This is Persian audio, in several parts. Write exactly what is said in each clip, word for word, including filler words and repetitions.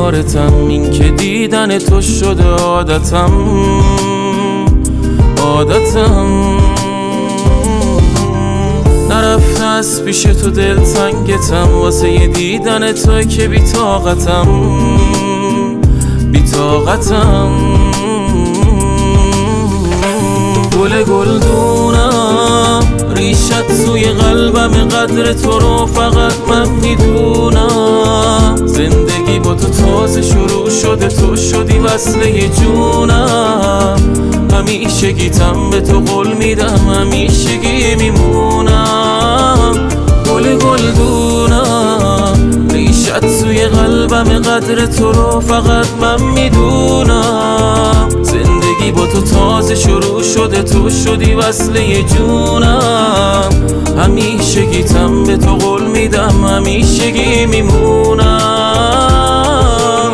دیدارتم، این که دیدن تو شده عادتم عادتم. نرفته از پیش تو دل تنگتم، واسه یه دیدن تو که بی طاقتم بی طاقتم. گل گلدونم ریشت سوی قلبم، قدر تو رو فقط من میدونم. زندگی با تو تازه شروع شده، تو شدی وصله جونم. همیشگیتم به تو قول میدم، همیشگی میمونم. گل گلدونم ریشت سوی قلبم، قدر تو رو فقط من میدونم. زندگی با تو تازه شروع شده، تو شدی وصله جونم. همیشگیتم به تو قول میدم، همیشگی میمونم.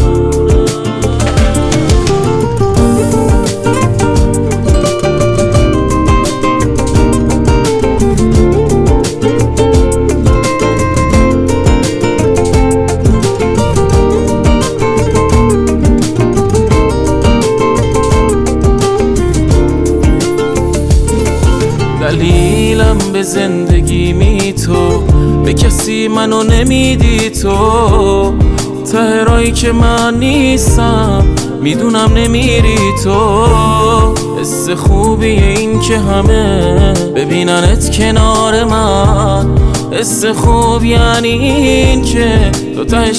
دلیلم به زندگی می تو، به کسی منو نمیدی تو. ته راهی که من نیستم میدونم نمیری تو. حس خوبیه این که همه ببیننت کنار من. حس خوب یعنی این که تو تهش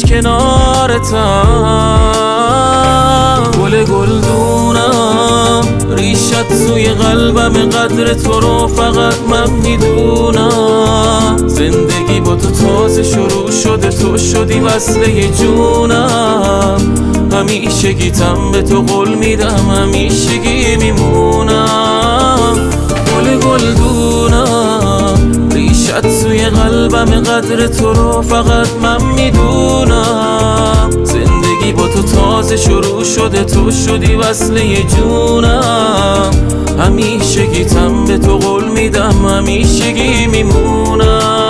کنارتم. گل گلدونم ریشت سوی قلبم، قدر تو رو فقط من میدونم. زندگی با تو تازه شروع شده، تو شدی وصله جونم. همیشگیتم به تو قول میدم، همیشگی میمونم. گل گلدونم ریشت سوی قلبم، قدر تو رو فقط من میدونم. زندگی با تو تازه شروع شده، تو شدی وصله جونم. همیشگیتم به تو قول میدم، همیشگی میمونم.